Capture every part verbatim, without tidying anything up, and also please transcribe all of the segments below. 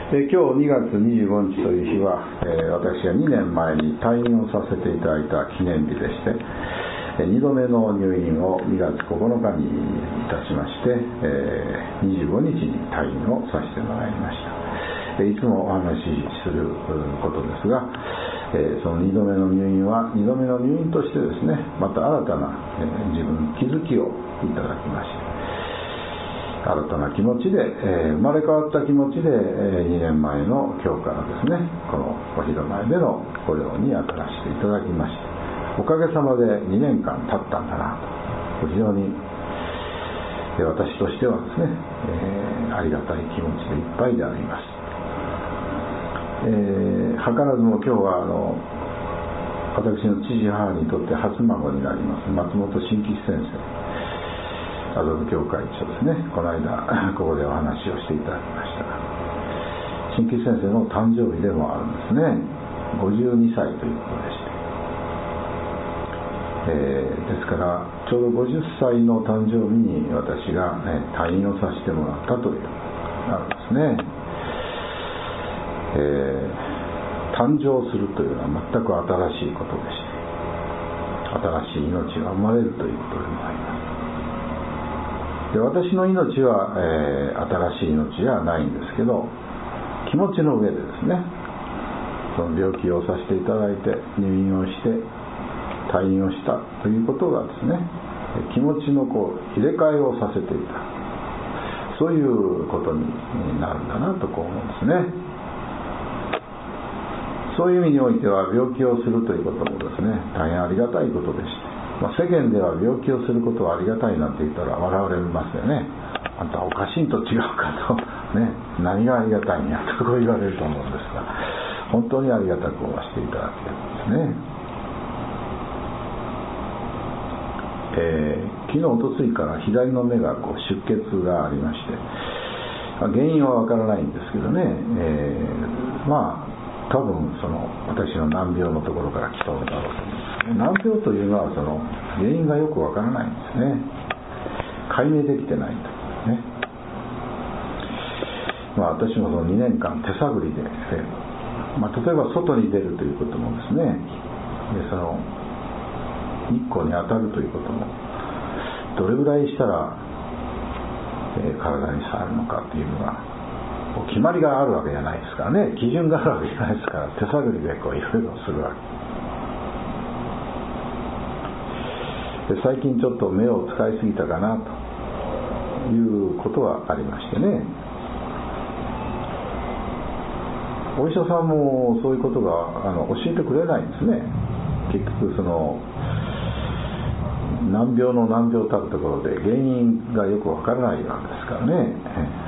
えー、今日にがつにじゅうごにちという日は、えー、私がにねんまえに退院をさせていただいた記念日でして、えー、にどめの入院をにがつここのかにいたしまして、えー、にじゅうごにちに退院をさせてもらいました。えー、いつもお話しすることですが、えー、そのにどめの入院はにどめの入院としてですね、また新たな、えー、自分の気づきをいただきました。新たな気持ちで、えー、生まれ変わった気持ちで、えー、にねんまえの今日からですね、このお昼前での御用に当たらせていただきました。おかげさまでにねんかん経ったんだなと、非常に、えー、私としてはですね、えー、ありがたい気持ちでいっぱいであります。えー、図らずも今日はあの私の父母にとって初孫になります松本真吉先生、麻布教会長ですね、この間ここでお話をしていただきましたが、真吉先生の誕生日でもあるんですね。ごじゅうにさいということでして、えー、ですからちょうどごじゅっさいの誕生日に私が、ね、退院をさせてもらったというあるんですね。えー、誕生するというのは全く新しいことでして、新しい命が生まれるということでもあります。で、私の命は、えー、新しい命じゃないんですけど、気持ちの上でですね、その病気をさせていただいて入院をして退院をしたということがですね、気持ちのこう入れ替えをさせていた、そういうことになるんだなとこう思うんですね。そういう意味においては病気をするということもですね、大変ありがたいことでして、まあ、世間では病気をすることはありがたいなんて言ったら笑われますよね。あんたおかしいと違うかと、ね、何がありがたいんやとこう言われると思うんですが、本当にありがたくおしていただけるんですね。えー、昨日おとついから左の目がこう出血がありまして、まあ、原因はわからないんですけどね、えー、まあ多分その私の難病のところから来たのだろうと思うんですね。難病というのはその原因がよくわからないんですね。解明できてないとね。まあ私もそのにねんかん手探りで、まあ、例えば外に出るということもですね、でその日光に当たるということもどれぐらいしたら、えー、体に触るのかっていうのが決まりがあるわけじゃないですからね、基準があるわけじゃないですから、手探りでこういろいろするわけで、最近ちょっと目を使いすぎたかなということはありましてね、お医者さんもそういうことがあの教えてくれないんですね。結局その難病の難病たるところで原因がよくわからないわけですからね。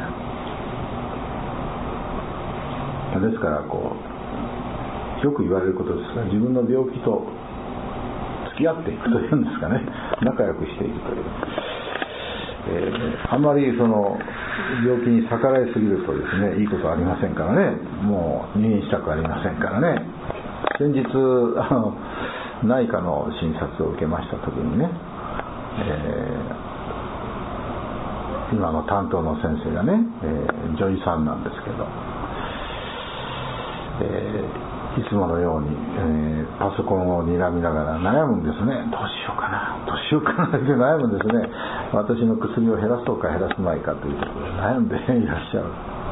ですからこうよく言われることですが、自分の病気と付き合っていくというんですかね、仲良くしていくという、えー、あんまりその病気に逆らいすぎるとですね、いいことはありませんからね、もう入院したくありませんからね。先日あの内科の診察を受けました時にね、えー、今の担当の先生がね、えー、女医さんなんですけど、えー、いつものように、えー、パソコンを睨みながら悩むんですね。どうしようかなどうしようかなって悩むんですね。私の薬を減らそうか減らすまいかということで悩んでいらっしゃ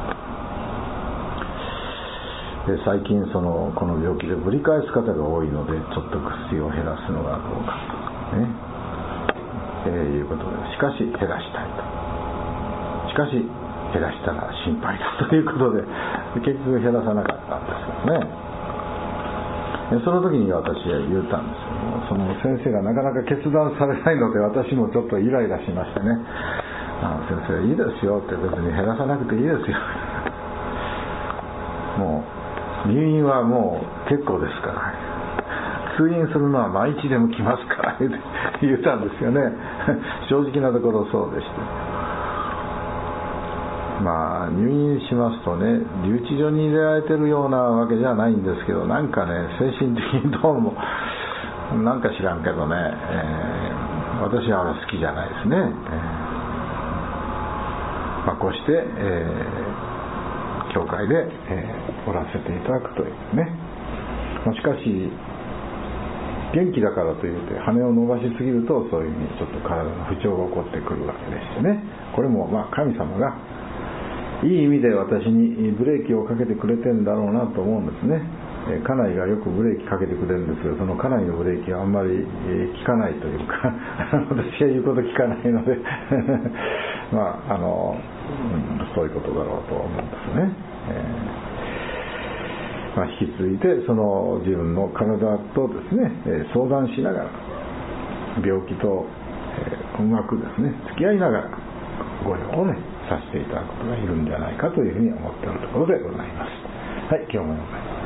る。で最近そのこの病気でぶり返す方が多いので、ちょっと薬を減らすのがどうかとね、えー、いうことで、しかし減らしたいと、しかし減らしたら心配だということで結局減らさなかったんですよね。その時に私は言ったんですよ。その先生がなかなか決断されないので、私もちょっとイライラしましてね、あの先生いいですよって、別に減らさなくていいですよもう入院はもう結構ですから、通院するのは毎日でも来ますからって言ったんですよね正直なところそうでして、まあ入院しますとね、留置所に入れられてるようなわけじゃないんですけど、なんかね精神的にどうもなんか知らんけどね、えー、私はあれ好きじゃないですね、えーまあ、こうして、えー、 教会で、えー、おらせていただくというね。しかし元気だからといって羽を伸ばしすぎると、そういうふうにちょっと体の不調が起こってくるわけでしてね。これもまあ神様がいい意味で私にブレーキをかけてくれてんだろうなと思うんですね。家内がよくブレーキかけてくれるんですけど、その家内のブレーキはあんまり効かないというか私が言うこと聞かないのでまああの、うん、そういうことだろうと思うんですね。えーまあ、引き続いてその自分の体とですね相談しながら、病気と、えー、うまくですね付き合いながらご用をねさせていただくことがいるんじゃないかというふうに思っているところでございます。はい、今日も